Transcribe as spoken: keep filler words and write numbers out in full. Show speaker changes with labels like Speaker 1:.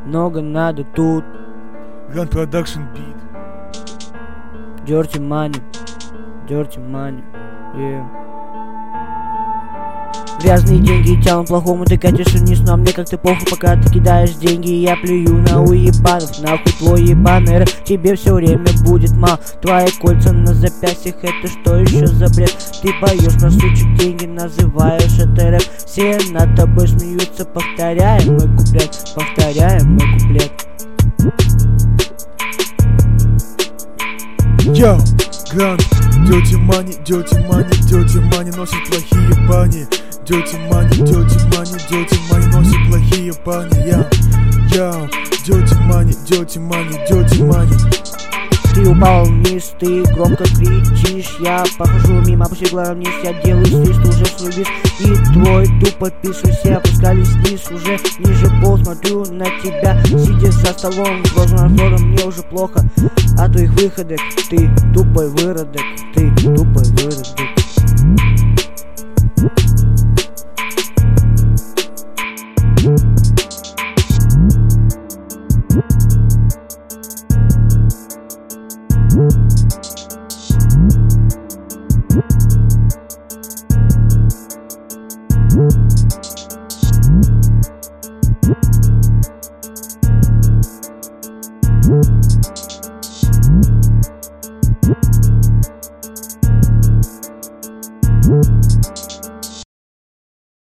Speaker 1: много надо тут.
Speaker 2: Gun Production Beat.
Speaker 1: Dirty money, dirty money, yeah. Грязные деньги тянут плохому, ты катишь вниз, но мне как-то похуй, пока ты кидаешь деньги. Я плюю на уебанов, нахуй твой ебаный рэп, тебе все время будет мало. Твои кольца на запястьях, это что еще за бред? Ты поешь на сучек деньги, называешь это рэп. Все над тобой смеются, повторяем мой куплет, повторяем мой куплет.
Speaker 2: Йоу, Грант, dirty money, dirty money, dirty money носит плохие бани. Dirty money, dirty money, dirty money носит плохие бани. Йоу, йоу, dirty money, dirty money, dirty money.
Speaker 1: Ты упал вниз, ты громко кричишь. Я похожу мимо, опусти глаза вниз. Я делаю свист, уже свой виз. И твой тупо пишу, все опускались вниз. Уже ниже пол, смотрю на тебя, сидя за столом. Сложным флором мне уже плохо от твоих выходок. Ты тупой выродок, ты тупой выродок.